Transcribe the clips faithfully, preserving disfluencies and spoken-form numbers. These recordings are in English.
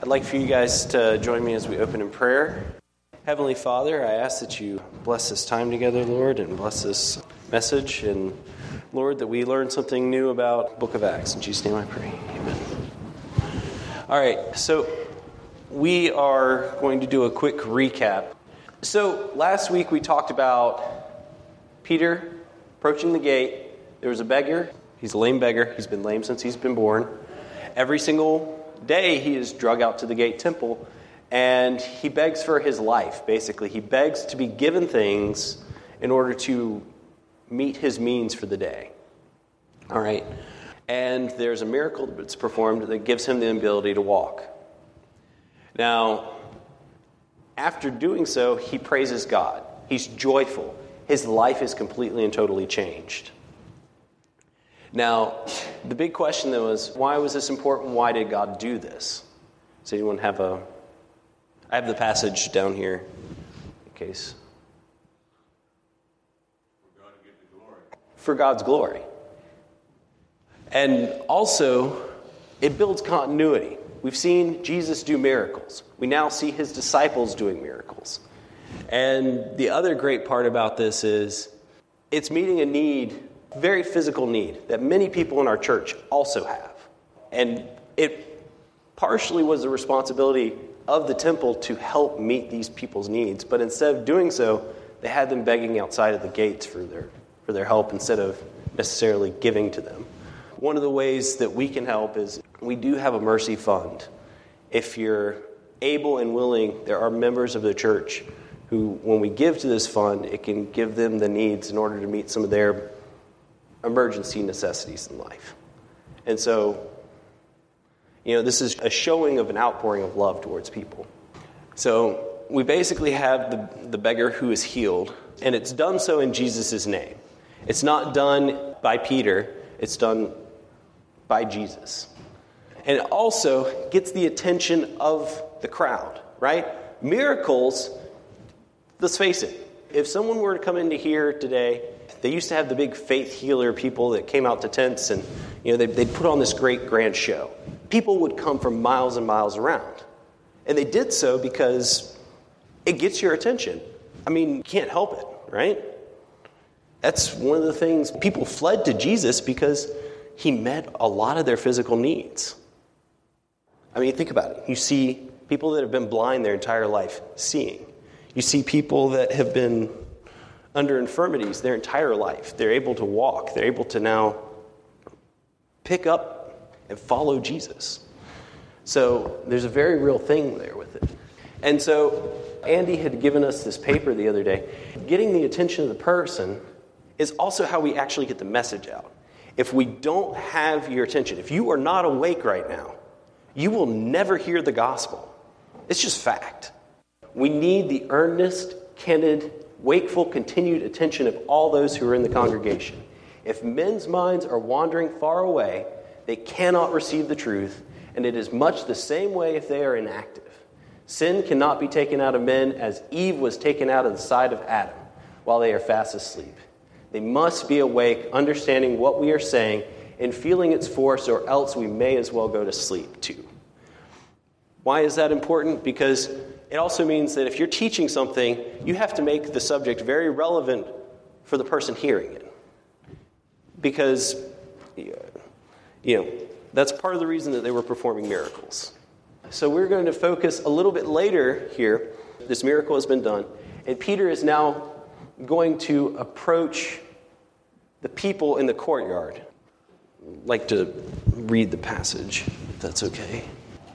I'd like for you guys to join me as we open in prayer. Heavenly Father, I ask that you bless this time together, Lord, and bless this message. And Lord, that we learn something new about the book of Acts. In Jesus' name I pray. Amen. All right, so we are going to do a quick recap. So last week we talked about Peter approaching the gate. There was a beggar. He's a lame beggar. He's been lame since he's been born. Every single day he is drug out to the gate temple, and he begs for his life, basically. He begs to be given things in order to meet his means for the day. All right. And there's a miracle that's performed that gives him the ability to walk. Now, after doing so, he praises God. He's joyful. His life is completely and totally changed. Now, the big question, though, is why was this important? Why did God do this? Does anyone have a... I have the passage down here in case. For God to get the glory. For God's glory. And also, it builds continuity. We've seen Jesus do miracles. We now see his disciples doing miracles. And the other great part about this is it's meeting a need, very physical need, that many people in our church also have. And it partially was the responsibility of the temple to help meet these people's needs. But instead of doing so, they had them begging outside of the gates for their for their help instead of necessarily giving to them. One of the ways that we can help is we do have a mercy fund. If you're able and willing, there are members of the church who, when we give to this fund, it can give them the needs in order to meet some of their emergency necessities in life. And so, you know, this is a showing of an outpouring of love towards people. So we basically have the, the beggar who is healed, and it's done so in Jesus' name. It's not done by Peter, it's done by Jesus. And it also gets the attention of the crowd, right? Miracles, let's face it, if someone were to come into here today, they used to have the big faith healer people that came out to tents and, you know, they'd, they'd put on this great grand show. People would come from miles and miles around. And they did so because it gets your attention. I mean, you can't help it, right? That's one of the things. People fled to Jesus because he met a lot of their physical needs. I mean, think about it. You see people that have been blind their entire life seeing. You see people that have been under infirmities their entire life. They're able to walk. They're able to now pick up and follow Jesus. So there's a very real thing there with it. And so Andy had given us this paper the other day. Getting the attention of the person is also how we actually get the message out. If we don't have your attention, if you are not awake right now, you will never hear the gospel. It's just fact. We need the earnest, candid, wakeful, continued attention of all those who are in the congregation. If men's minds are wandering far away, they cannot receive the truth, and it is much the same way if they are inactive. Sin cannot be taken out of men as Eve was taken out of the side of Adam while they are fast asleep. They must be awake, understanding what we are saying, and feeling its force, or else we may as well go to sleep too. Why is that important? Because it also means that if you're teaching something, you have to make the subject very relevant for the person hearing it. Because, you know, that's part of the reason that they were performing miracles. So we're going to focus a little bit later here. This miracle has been done, and Peter is now going to approach the people in the courtyard. I'd like to read the passage, if that's okay.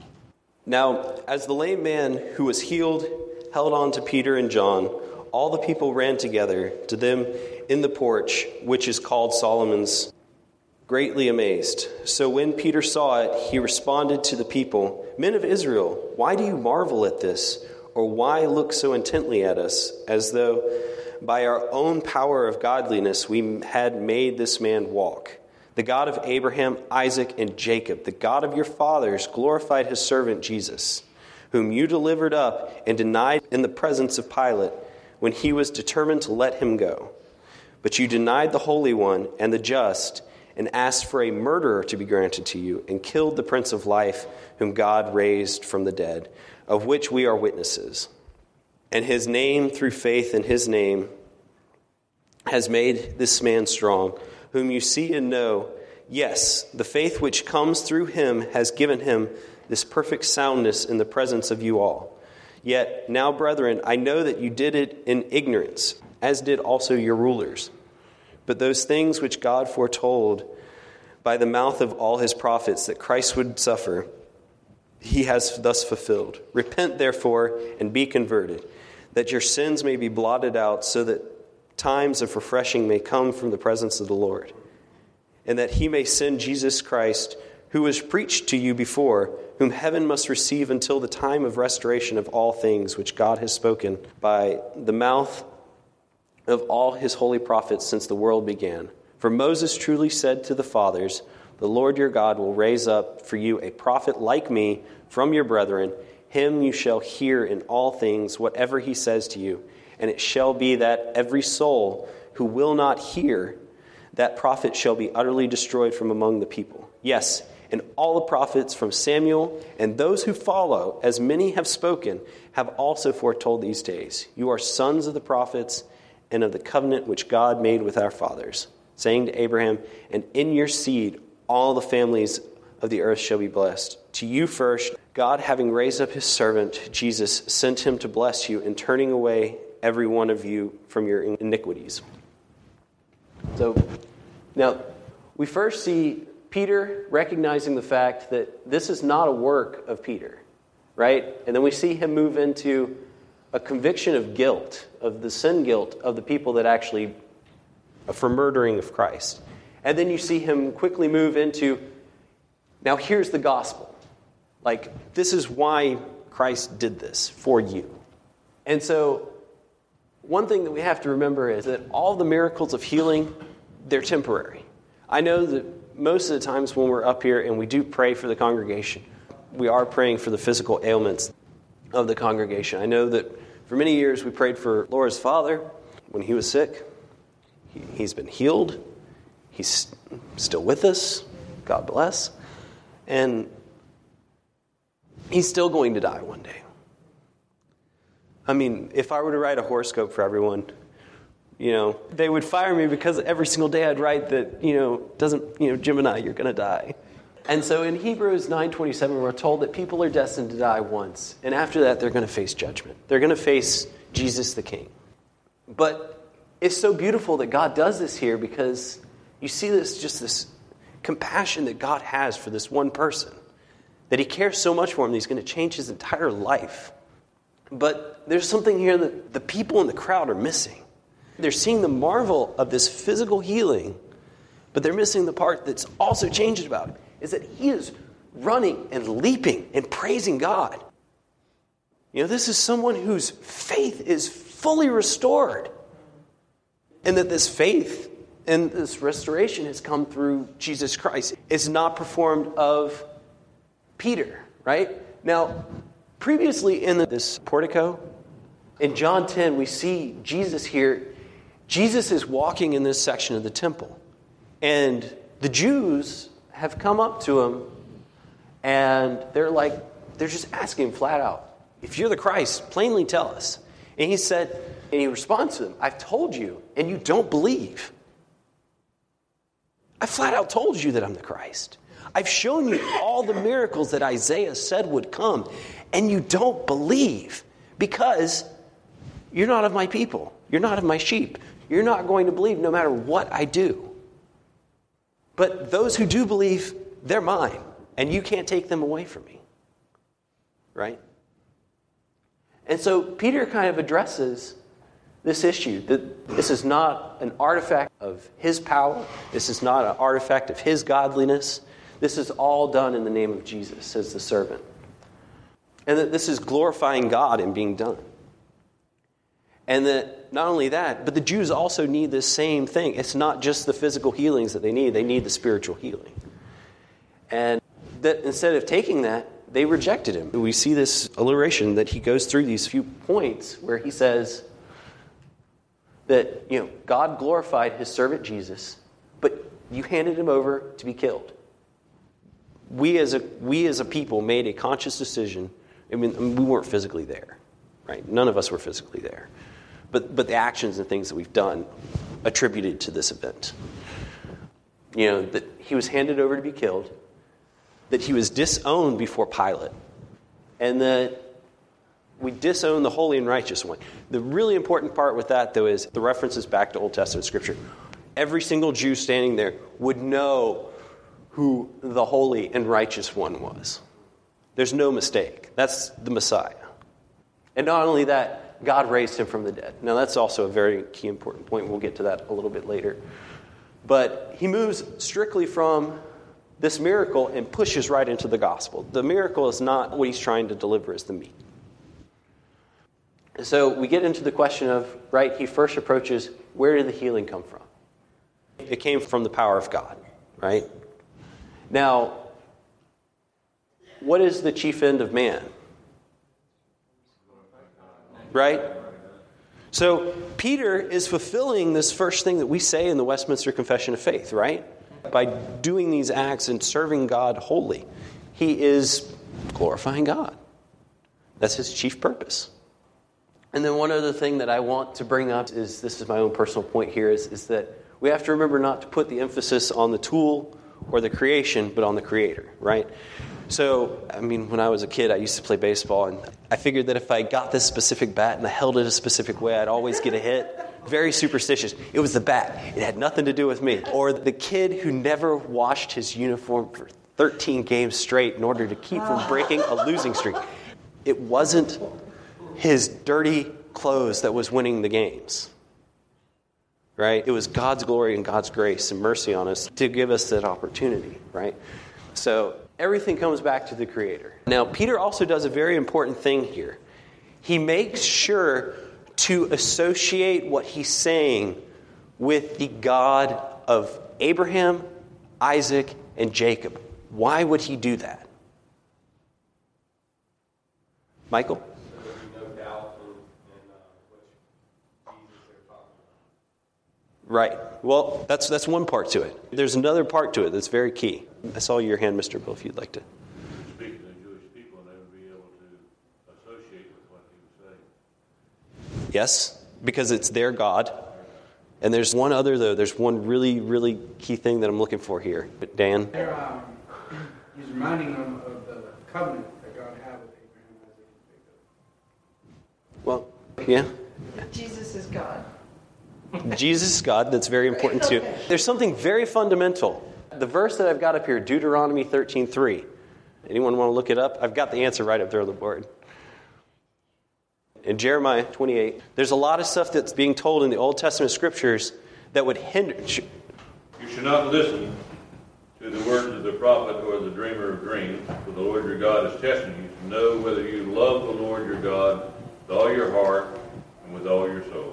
Now, as the lame man who was healed held on to Peter and John, all the people ran together to them in the porch, which is called Solomon's, greatly amazed. So when Peter saw it, he responded to the people, "Men of Israel, why do you marvel at this? Or why look so intently at us, as though by our own power of godliness we had made this man walk? The God of Abraham, Isaac, and Jacob, the God of your fathers, glorified his servant Jesus, whom you delivered up and denied in the presence of Pilate when he was determined to let him go. But you denied the Holy One and the just, and asked for a murderer to be granted to you, and killed the Prince of Life, whom God raised from the dead, of which we are witnesses. And his name, through faith in his name, has made this man strong, whom you see and know. Yes, the faith which comes through him has given him this perfect soundness in the presence of you all. Yet now, brethren, I know that you did it in ignorance, as did also your rulers. But those things which God foretold by the mouth of all his prophets that Christ would suffer, he has thus fulfilled. Repent, therefore, and be converted, that your sins may be blotted out, so that times of refreshing may come from the presence of the Lord, and that he may send Jesus Christ, who was preached to you before, whom heaven must receive until the time of restoration of all things, which God has spoken by the mouth of all his holy prophets since the world began. For Moses truly said to the fathers, the Lord your God will raise up for you a prophet like me from your brethren. Him you shall hear in all things, whatever he says to you. And it shall be that every soul who will not hear that prophet shall be utterly destroyed from among the people. Yes, and all the prophets from Samuel and those who follow, as many have spoken, have also foretold these days. You are sons of the prophets and of the covenant which God made with our fathers, saying to Abraham, and in your seed all the families of the earth shall be blessed. To you first, God, having raised up his servant, Jesus, sent him to bless you in turning away every one of you from your iniquities. So, now, we first see Peter recognizing the fact that this is not a work of Peter, right? And then we see him move into a conviction of guilt, of the sin guilt of the people that actually, for murdering of Christ. And then you see him quickly move into, now here's the gospel. Like, this is why Christ did this for you. And so, one thing that we have to remember is that all the miracles of healing, they're temporary. I know that most of the times when we're up here and we do pray for the congregation, we are praying for the physical ailments of the congregation. I know that for many years we prayed for Laura's father when he was sick. He, he's been healed. He's still with us. God bless. And he's still going to die one day. I mean, if I were to write a horoscope for everyone, you know, they would fire me because every single day I'd write that, you know, doesn't, you know, Gemini, you're going to die. And so in Hebrews nine twenty-seven, we're told that people are destined to die once. And after that, they're going to face judgment. They're going to face Jesus the King. But it's so beautiful that God does this here because you see this, just this compassion that God has for this one person. That he cares so much for him that he's going to change his entire life. But there's something here that the people in the crowd are missing. They're seeing the marvel of this physical healing, but they're missing the part that's also changed about it, is that he is running and leaping and praising God. You know, this is someone whose faith is fully restored. And that this faith and this restoration has come through Jesus Christ. It's not performed of Peter, right? Now, previously in this portico, in John ten, we see Jesus here. Jesus is walking in this section of the temple. And the Jews have come up to him and they're like, they're just asking him flat out, if you're the Christ, plainly tell us. And he said, and he responds to them, I've told you, and you don't believe. I flat out told you that I'm the Christ. I've shown you all the miracles that Isaiah said would come, and you don't believe because you're not of my people. You're not of my sheep. You're not going to believe no matter what I do. But those who do believe, they're mine, and you can't take them away from me. Right? And so Peter kind of addresses this issue, that this is not an artifact of his power. This is not an artifact of his godliness. This is all done in the name of Jesus, says the servant. And that this is glorifying God in being done. And that not only that, but the Jews also need this same thing. It's not just the physical healings that they need. They need the spiritual healing. And that instead of taking that, they rejected him. We see this alliteration that he goes through these few points where he says that, you know, God glorified his servant Jesus, but You handed him over to be killed. We as a we as a people made a conscious decision. I mean, we weren't physically there, right? None of us were physically there. But but the actions and things that we've done attributed to this event. You know, that he was handed over to be killed, that he was disowned before Pilate, and that we disown the holy and righteous one. The really important part with that, though, is the references back to Old Testament Scripture. Every single Jew standing there would know who the holy and righteous one was. There's no mistake. That's the Messiah. And not only that, God raised him from the dead. Now, that's also a very key important point. We'll get to that a little bit later. But he moves strictly from this miracle and pushes right into the gospel. The miracle is not what he's trying to deliver as the meat. So we get into the question of, right, he first approaches, where did the healing come from? It came from the power of God, right? Now, what is the chief end of man? Right? So Peter is fulfilling this first thing that we say in the Westminster Confession of Faith, right? By doing these acts and serving God wholly, he is glorifying God. That's his chief purpose. And then one other thing that I want to bring up is, this is my own personal point here, is, is that we have to remember not to put the emphasis on the tool or the creation, but on the Creator, right? So, I mean, when I was a kid, I used to play baseball, and I figured that if I got this specific bat and I held it a specific way, I'd always get a hit. Very superstitious. It was the bat. It had nothing to do with me. Or the kid who never washed his uniform for thirteen games straight in order to keep from breaking a losing streak. It wasn't his dirty clothes that was winning the games. Right? It was God's glory and God's grace and mercy on us to give us that opportunity, right? So everything comes back to the Creator. Now, Peter also does a very important thing here. He makes sure to associate what he's saying with the God of Abraham, Isaac, and Jacob. Why would he do that? Michael? Right. Well, that's that's one part to it. There's another part to it that's very key. I saw your hand, Mister Bill, if you'd like to. Speaking to the Jewish people, they would be able to associate with what he was saying. Yes, because it's their God. And there's one other, though. There's one really, really key thing that I'm looking for here. But Dan? There, um, he's reminding them of the covenant that God had with Abraham, Isaac, and Jacob. Well, yeah. Jesus is God. Jesus is God. That's very important too. There's something very fundamental. The verse that I've got up here, Deuteronomy thirteen three. Anyone want to look it up? I've got the answer right up there on the board. In Jeremiah twenty-eight, there's a lot of stuff that's being told in the Old Testament scriptures that would hinder. You should not listen to the words of the prophet or the dreamer of dreams, for the Lord your God is testing you to know whether you love the Lord your God with all your heart and with all your soul.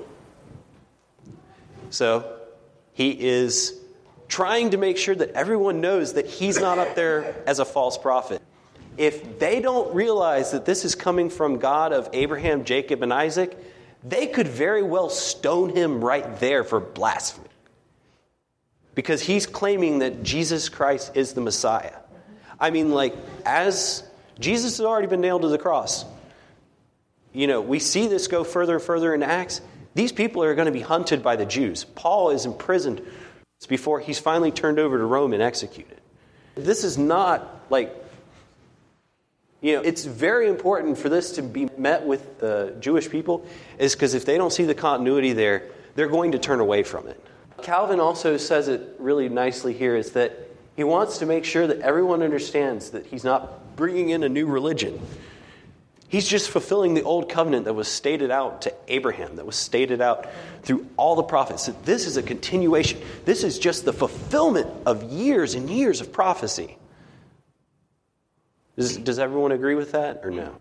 So, he is trying to make sure that everyone knows that he's not up there as a false prophet. If they don't realize that this is coming from God of Abraham, Jacob, and Isaac, they could very well stone him right there for blasphemy. Because he's claiming that Jesus Christ is the Messiah. I mean, like, as Jesus has already been nailed to the cross. You know, we see this go further and further in Acts. These people are going to be hunted by the Jews. Paul is imprisoned before he's finally turned over to Rome and executed. This is not like, you know, it's very important for this to be met with the Jewish people, is because if they don't see the continuity there, they're going to turn away from it. Calvin also says it really nicely here, is that he wants to make sure that everyone understands that he's not bringing in a new religion. He's just fulfilling the old covenant that was stated out to Abraham, that was stated out through all the prophets. This is a continuation. This is just the fulfillment of years and years of prophecy. Does, does everyone agree with that or no?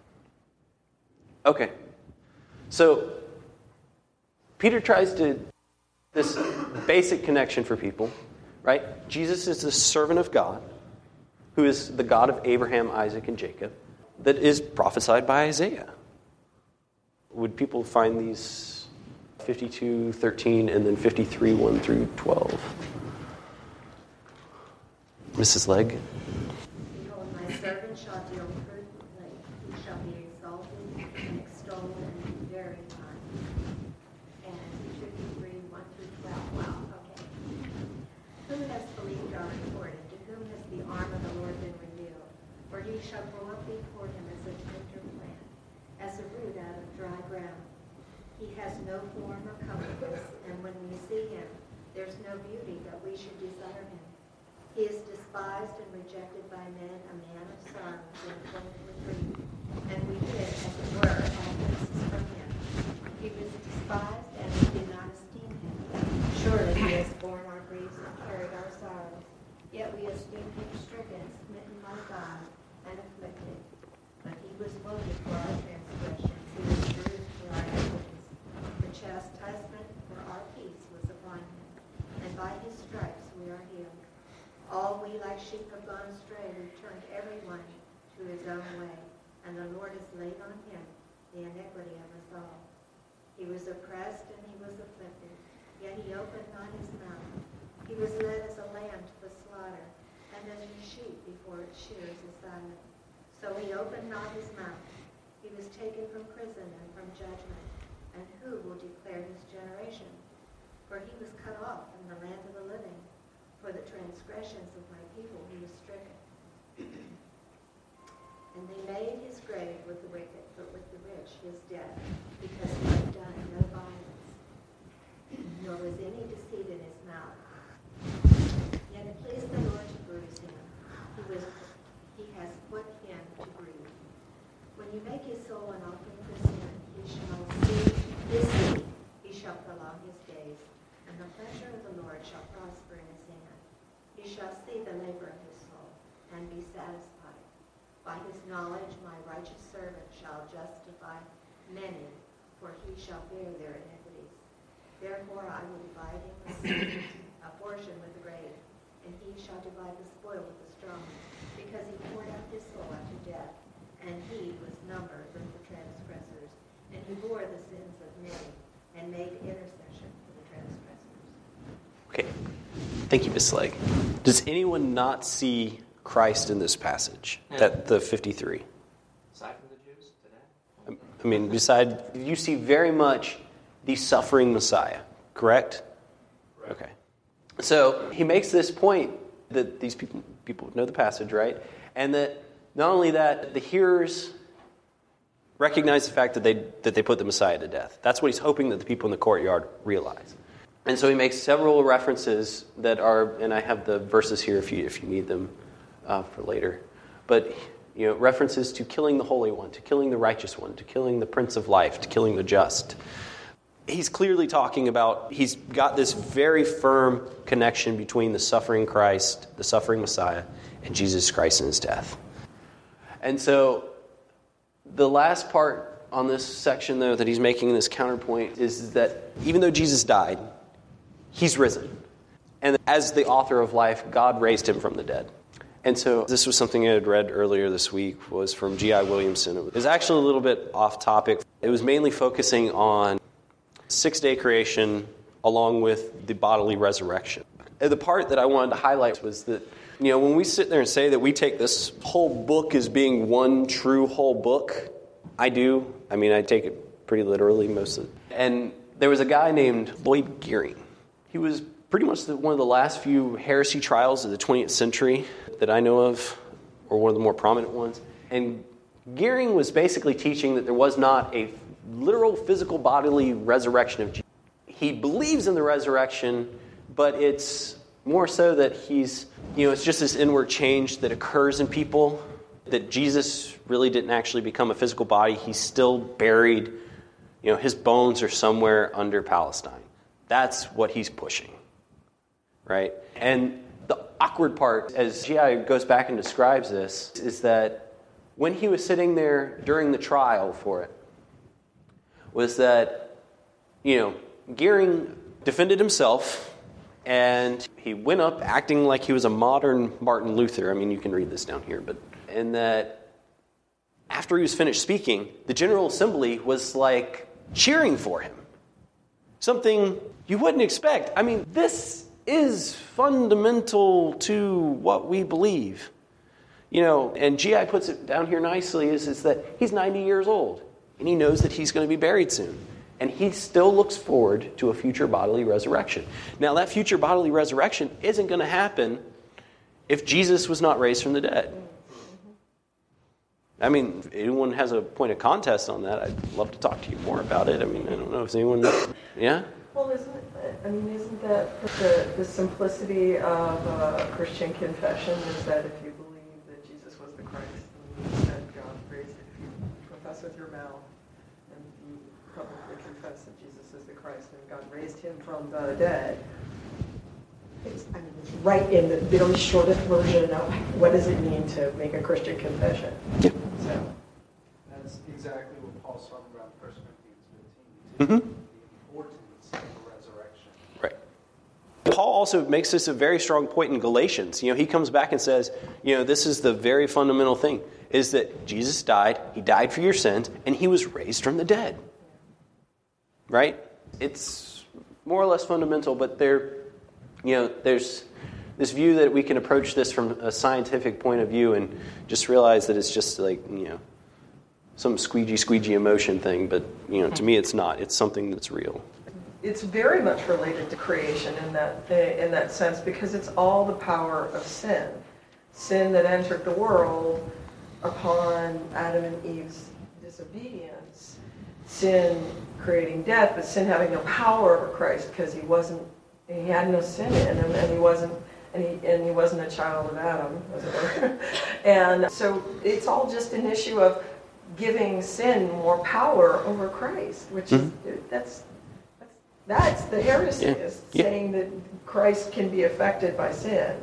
Okay. So, Peter tries to, this basic connection for people, right? Jesus is the servant of God, who is the God of Abraham, Isaac, and Jacob, that is prophesied by Isaiah. Would people find these fifty-two, thirteen, and then fifty-three, one through twelve? Missus Legg? Behold, my servant shall deal prudently. He shall be exalted and extolled and be very high. And fifty-three, one through twelve. Wow, okay. Who has believed our report, and to whom has the arm of the Lord been revealed? For he shall grow up before him as a tender plant, as a root out of dry ground. He has no form or comeliness, and when we see him, there's no beauty that we should desire him. He is despised and rejected by men, a man of sorrows and acquainted with grief, and we hid, as it were, all faces from him. He was despised, and we did not esteem him. Surely he has borne our griefs and carried our sorrows. Yet we esteemed him stricken, smitten by God, and afflicted. But he was wounded for our transgressions, he was bruised for our iniquities. The chastisement for our peace was upon him, and by his stripes we are healed. All we like sheep have gone astray, we turned every one to his own way, and the Lord has laid on him the iniquity of us all. He was oppressed and he was afflicted, yet he opened not his mouth. He was led as a lamb to the slaughter, and as a sheep before its shears is silent. So he opened not his mouth. He was taken from prison and from judgment, and who will declare his generation? For he was cut off from the land of the living. For the transgressions of my people he was stricken. And they made his grave with the wicked, but with the rich his death, because he had done no violence, nor was any deceit in his mouth. Yet it pleased the Lord to bruise him. He was, he has put him to grief. When you make his soul an offering for sin, he shall see his seed, he shall prolong his days, and the pleasure of the Lord shall prosper in his hand. He shall see the labor of his soul, and be satisfied. By his knowledge my righteous servant shall justify many, for he shall bear their iniquities. Therefore I will divide him a, seed, a portion with the great, and he shall divide the spoil with the strong, because he poured out his soul unto death, and he was numbered with the transgressors, and he bore the sins of many, and made intercession for the transgressors. Okay. Thank you, Miz Legg. Does anyone not see Christ in this passage? Yeah. That the fifty-three. Aside from the Jews today? I mean, beside, you see very much the suffering Messiah, correct? Right. Okay. So he makes this point that these people people know the passage, right? And that not only that, the hearers recognize the fact that they that they put the Messiah to death. That's what he's hoping that the people in the courtyard realize. And so he makes several references that are, and I have the verses here if you if you need them uh, for later. But you know, references to killing the Holy One, to killing the Righteous One, to killing the Prince of Life, to killing the just. He's clearly talking about, he's got this very firm connection between the suffering Christ, the suffering Messiah, and Jesus Christ and his death. And so the last part on this section, though, that he's making this counterpoint is that even though Jesus died, he's risen. And as the author of life, God raised him from the dead. And so this was something I had read earlier this week, was from G I Williamson. It was actually a little bit off topic. It was mainly focusing on six-day creation along with the bodily resurrection. And the part that I wanted to highlight was that, you know, when we sit there and say that we take this whole book as being one true whole book, I do. I mean, I take it pretty literally most of it. And there was a guy named Lloyd Geering. He was pretty much the, one of the last few heresy trials of the twentieth century that I know of, or one of the more prominent ones. And Geering was basically teaching that there was not a literal physical bodily resurrection of Jesus. He believes in the resurrection, but it's more so that he's, you know, it's just this inward change that occurs in people, that Jesus really didn't actually become a physical body. He's still buried, you know, his bones are somewhere under Palestine. That's what he's pushing, right? And the awkward part, as G I goes back and describes this, is that when he was sitting there during the trial for it, was that, you know, Geering defended himself, and he went up acting like he was a modern Martin Luther. I mean, you can read this down here, but and that after he was finished speaking, the General Assembly was like cheering for him. Something you wouldn't expect. I mean, this is fundamental to what we believe. You know, and G I puts it down here nicely, is, is that he's ninety years old, and he knows that he's going to be buried soon. And he still looks forward to a future bodily resurrection. Now, that future bodily resurrection isn't going to happen if Jesus was not raised from the dead. I mean, if anyone has a point of contest on that, I'd love to talk to you more about it. I mean, I don't know if anyone... Yeah? Well, isn't it, I mean, isn't that the, the simplicity of uh, Christian confession is that if you believe that Jesus was the Christ and that God raised it, if you confess with your mouth and you publicly confess that Jesus is the Christ and God raised him from the dead, it's, I mean, it's right in the very shortest version of what does it mean to make a Christian confession. Yeah. So. That's exactly what Paul's talking about in First Corinthians fifteen. Mm-hmm. The importance of the resurrection. Right. Paul also makes this a very strong point in Galatians. You know, he comes back and says, you know, this is the very fundamental thing, is that Jesus died, he died for your sins, and he was raised from the dead. Right? It's more or less fundamental, but there, you know, there's this view that we can approach this from a scientific point of view and just realize that it's just like, you know, some squeegee, squeegee emotion thing. But, you know, to me it's not. It's something that's real. It's very much related to creation in that in that sense because it's all the power of sin. Sin that entered the world upon Adam and Eve's disobedience. Sin creating death, but sin having no power over Christ because he wasn't, he had no sin in him, and he wasn't, and he and he wasn't a child of Adam, as it were. And so it's all just an issue of giving sin more power over Christ, which is mm-hmm. that's that's that's the heresy, yeah. is yeah. saying that Christ can be affected by sin.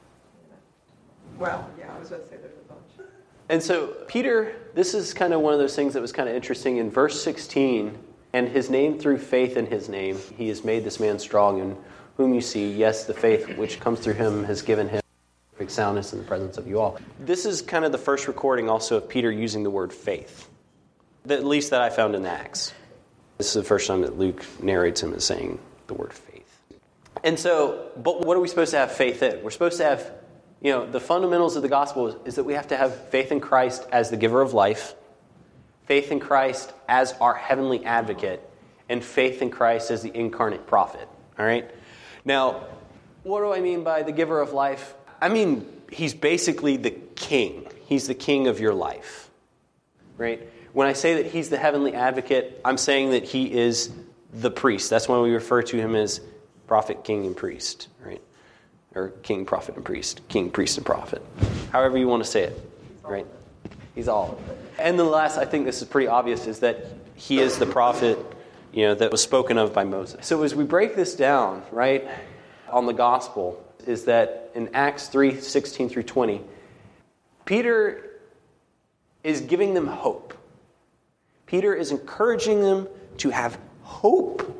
Well, yeah, I was going to say there's a bunch. And so Peter, this is kind of one of those things that was kind of interesting in verse sixteen. And his name through faith in his name, he has made this man strong, in whom you see, yes, the faith which comes through him has given him perfect soundness in the presence of you all. This is kind of the first recording also of Peter using the word faith, at least that I found in Acts. This is the first time that Luke narrates him as saying the word faith. And so, but what are we supposed to have faith in? We're supposed to have, you know, the fundamentals of the gospel is, is that we have to have faith in Christ as the giver of life, faith in Christ as our heavenly advocate, and faith in Christ as the incarnate prophet. All right? Now, what do I mean by the giver of life? I mean, he's basically the king. He's the king of your life. Right? When I say that he's the heavenly advocate, I'm saying that he is the priest. That's why we refer to him as prophet, king, and priest. Right? Or king, prophet, and priest. King, priest, and prophet. However you want to say it. Right? He's all of it. And the last, I think this is pretty obvious, is that he is the prophet, you know, that was spoken of by Moses. So as we break this down, right, on the gospel, is that in Acts three, sixteen through twenty, Peter is giving them hope. Peter is encouraging them to have hope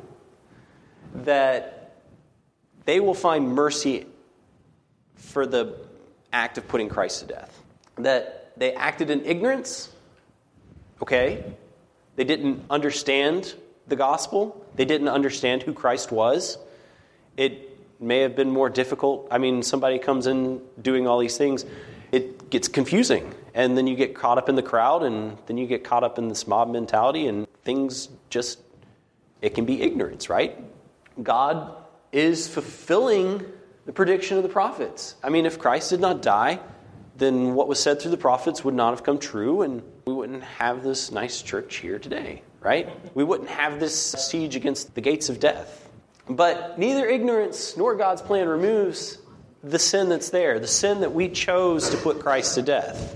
that they will find mercy for the act of putting Christ to death. That they acted in ignorance. Okay, they didn't understand the gospel. They didn't understand who Christ was. It may have been more difficult. I mean, somebody comes in doing all these things. It gets confusing. And then you get caught up in the crowd, and then you get caught up in this mob mentality, and things just, it can be ignorance, right? God is fulfilling the prediction of the prophets. I mean, if Christ did not die, then what was said through the prophets would not have come true, and we wouldn't have this nice church here today, right? We wouldn't have this siege against the gates of death. But neither ignorance nor God's plan removes the sin that's there, the sin that we chose to put Christ to death.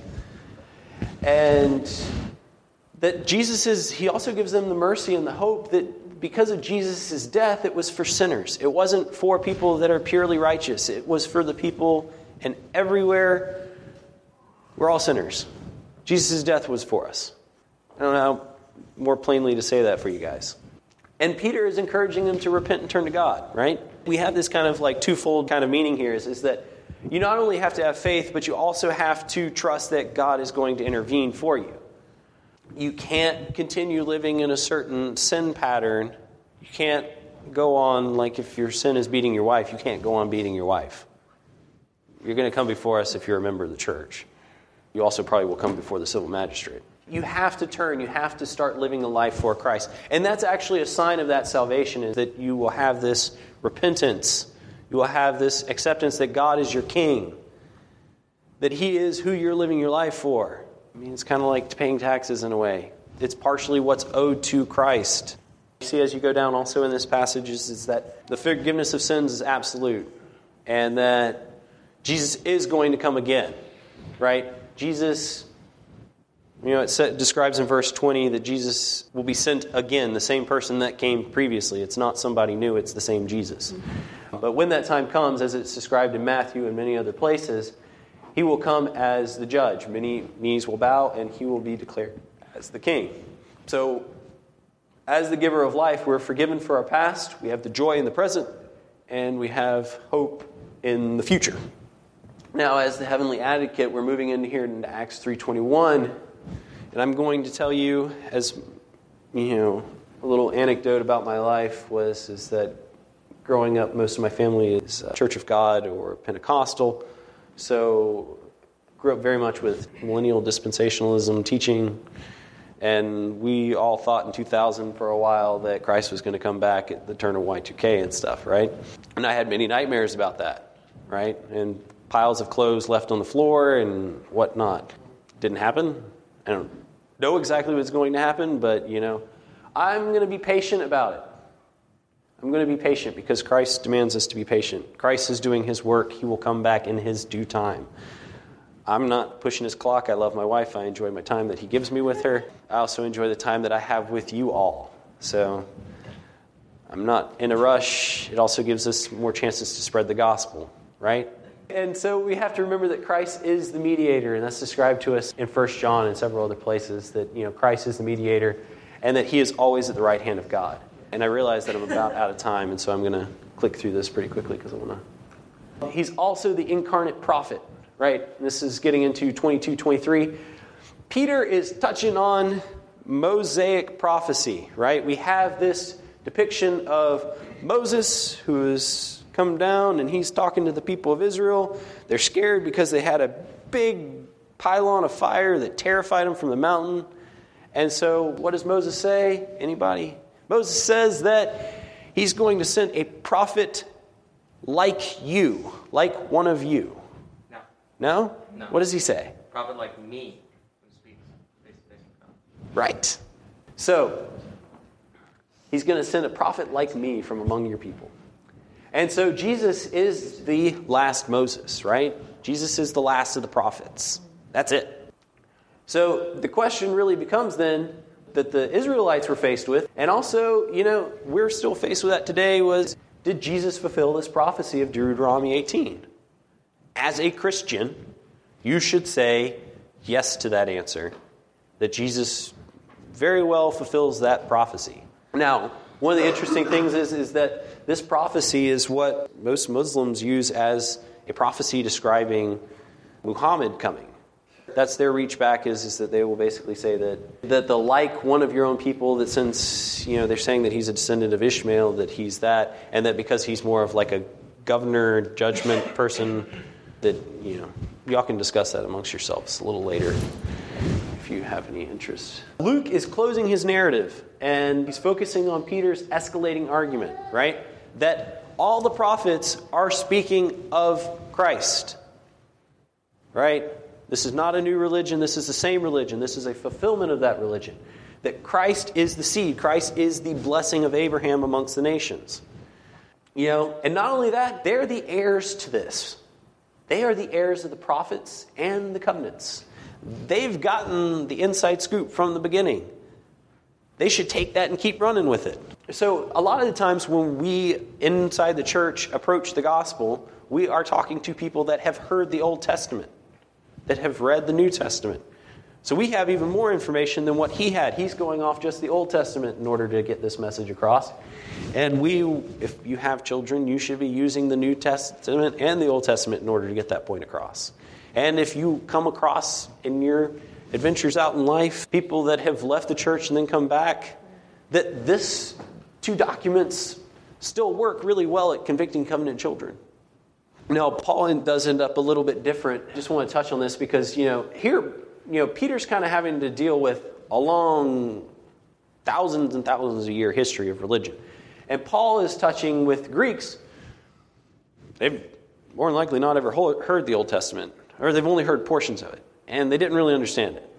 And that Jesus is, he also gives them the mercy and the hope that because of Jesus' death, it was for sinners. It wasn't for people that are purely righteous. It was for the people, and everywhere we're all sinners. Jesus' death was for us. I don't know how more plainly to say that for you guys. And Peter is encouraging them to repent and turn to God, right? We have this kind of like twofold kind of meaning here is, is that you not only have to have faith, but you also have to trust that God is going to intervene for you. You can't continue living in a certain sin pattern. You can't go on, like if your sin is beating your wife, you can't go on beating your wife. You're going to come before us if you're a member of the church. You also probably will come before the civil magistrate. You have to turn. You have to start living a life for Christ. And that's actually a sign of that salvation, is that you will have this repentance. You will have this acceptance that God is your King, that He is who you're living your life for. I mean, it's kind of like paying taxes in a way. It's partially what's owed to Christ. You see, as you go down also in this passage, is, is that the forgiveness of sins is absolute, and that Jesus is going to come again, right? Jesus, you know, it sa- describes in verse twenty that Jesus will be sent again, the same person that came previously. It's not somebody new, it's the same Jesus. But when that time comes, as it's described in Matthew and many other places, He will come as the judge. Many knees will bow, and He will be declared as the King. So, as the giver of life, we're forgiven for our past, we have the joy in the present, and we have hope in the future. Now, as the heavenly advocate, we're moving into here into Acts three twenty-one, and I'm going to tell you, as you know, a little anecdote about my life was is that growing up, most of my family is Church of God or Pentecostal, so grew up very much with millennial dispensationalism teaching. And we all thought in two thousand for a while that Christ was going to come back at the turn of Y two K and stuff, right? And I had many nightmares about that, right? And piles of clothes left on the floor and whatnot. Didn't happen. I don't know exactly what's going to happen, but, you know, I'm going to be patient about it. I'm going to be patient because Christ demands us to be patient. Christ is doing His work. He will come back in His due time. I'm not pushing His clock. I love my wife. I enjoy my time that He gives me with her. I also enjoy the time that I have with you all. So I'm not in a rush. It also gives us more chances to spread the gospel, right? And so we have to remember that Christ is the mediator, and that's described to us in First John and several other places, that, you know, Christ is the mediator and that He is always at the right hand of God. And I realize that I'm about out of time, and so I'm going to click through this pretty quickly because I want to. He's also the incarnate prophet. Right? This is getting into twenty-two twenty-three. Peter is touching on Mosaic prophecy, right? We have this depiction of Moses who has come down and he's talking to the people of Israel. They're scared because they had a big pylon of fire that terrified them from the mountain. And so what does Moses say? Anybody? Moses says that he's going to send a prophet like you, like one of you. No? No. What does he say? Prophet like me who speaks face to face with God. Right. So, He's going to send a prophet like me from among your people. And so Jesus is the last Moses, right? Jesus is the last of the prophets. That's it. So the question really becomes then that the Israelites were faced with, and also, you know, we're still faced with that today, was, did Jesus fulfill this prophecy of Deuteronomy eighteen? As a Christian, you should say yes to that answer, that Jesus very well fulfills that prophecy. Now, one of the interesting things is, is that this prophecy is what most Muslims use as a prophecy describing Muhammad coming. That's their reach back is, is that they will basically say that, that the like one of your own people, that since, you know, they're saying that he's a descendant of Ishmael, that he's that, and that because he's more of like a governor, judgment person, that, you know, y'all can discuss that amongst yourselves a little later if you have any interest. Luke is closing his narrative, and he's focusing on Peter's escalating argument, right? That all the prophets are speaking of Christ, right? This is not a new religion. This is the same religion. This is a fulfillment of that religion. That Christ is the seed. Christ is the blessing of Abraham amongst the nations. You know, and not only that, they're the heirs to this. They are the heirs of the prophets and the covenants. They've gotten the inside scoop from the beginning. They should take that and keep running with it. So a lot of the times when we inside the church approach the gospel, we are talking to people that have heard the Old Testament, that have read the New Testament. So we have even more information than what he had. He's going off just the Old Testament in order to get this message across. And we, if you have children, you should be using the New Testament and the Old Testament in order to get that point across. And if you come across in your adventures out in life, people that have left the church and then come back, that this two documents still work really well at convicting covenant children. Now, Paul does end up a little bit different. Just want to touch on this because, you know, here, you know, Peter's kind of having to deal with a long, thousands and thousands of year history of religion. And Paul is touching with Greeks. They've more than likely not ever heard the Old Testament, or they've only heard portions of it, and they didn't really understand it.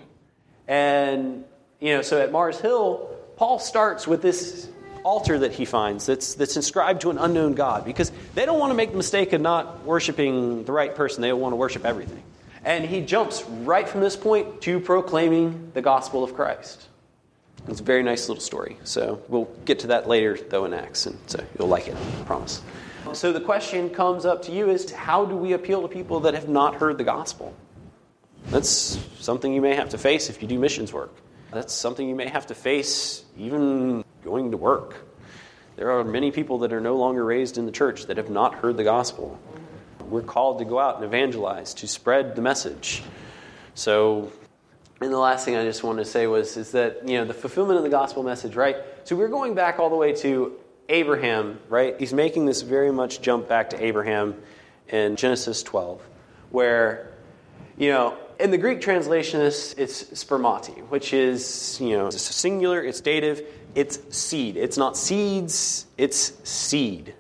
And, you know, so at Mars Hill, Paul starts with this altar that he finds that's that's inscribed to an unknown God, because they don't want to make the mistake of not worshiping the right person. They want to worship everything. And he jumps right from this point to proclaiming the gospel of Christ. It's a very nice little story. So we'll get to that later, though, in Acts, and so you'll like it, I promise. So the question comes up to you is, how do we appeal to people that have not heard the gospel? That's something you may have to face if you do missions work. That's something you may have to face even going to work. There are many people that are no longer raised in the church that have not heard the gospel. We're called to go out and evangelize, to spread the message. So, and the last thing I just wanted to say was is that, you know, the fulfillment of the gospel message, right? So we're going back all the way to Abraham, right? He's making this very much jump back to Abraham in Genesis twelve, where, you know, in the Greek translation, it's, it's spermati, which is, you know, it's singular, it's dative, it's seed. It's not seeds, it's seed.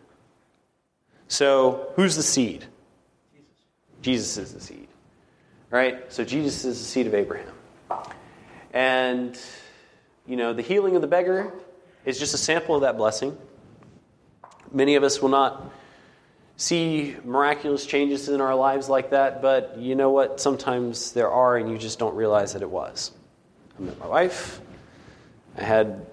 So, who's the seed? Jesus. Jesus is the seed, right? So, Jesus is the seed of Abraham. And, you know, the healing of the beggar is just a sample of that blessing. Many of us will not see miraculous changes in our lives like that, but you know what? Sometimes there are, and you just don't realize that it was. I met my wife. I had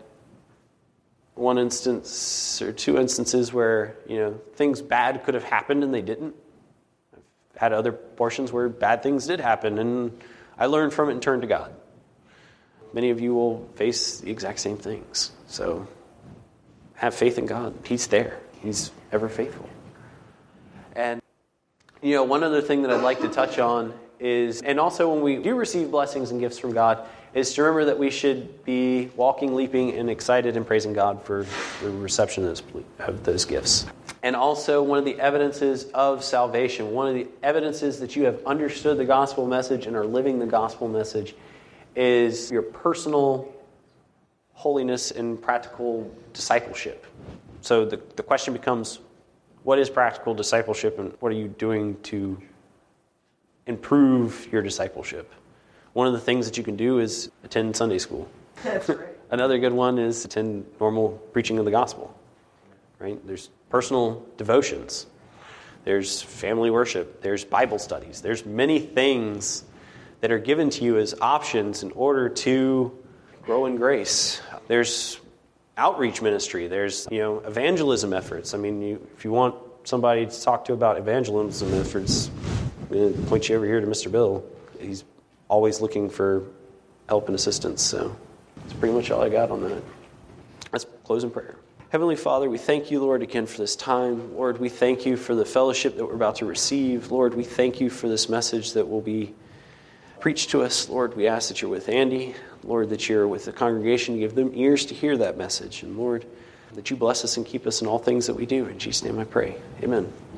one instance or two instances where, you know, things bad could have happened and they didn't. I've had other portions where bad things did happen, and I learned from it and turned to God. Many of you will face the exact same things. So have faith in God. He's there. He's ever faithful. And, you know, one other thing that I'd like to touch on is, and also when we do receive blessings and gifts from God, is to remember that we should be walking, leaping, and excited and praising God for the reception of those, of those gifts. And also one of the evidences of salvation, one of the evidences that you have understood the gospel message and are living the gospel message is your personal holiness and practical discipleship. So the, the question becomes, what is practical discipleship, and what are you doing to improve your discipleship? One of the things that you can do is attend Sunday school. That's right. Another good one is attend normal preaching of the gospel. Right? There's personal devotions. There's family worship. There's Bible studies. There's many things that are given to you as options in order to grow in grace. There's outreach ministry. There's, you know, evangelism efforts. I mean, you, if you want somebody to talk to about evangelism efforts, I'm going to point you over here to Mister Bill. He's always looking for help and assistance. So that's pretty much all I got on that. Let's close in prayer. Heavenly Father, we thank you, Lord, again for this time. Lord, we thank you for the fellowship that we're about to receive. Lord, we thank you for this message that will be preached to us. Lord, we ask that you're with Andy. Lord, that you're with the congregation. Give them ears to hear that message. And Lord, that you bless us and keep us in all things that we do. In Jesus' name I pray. Amen.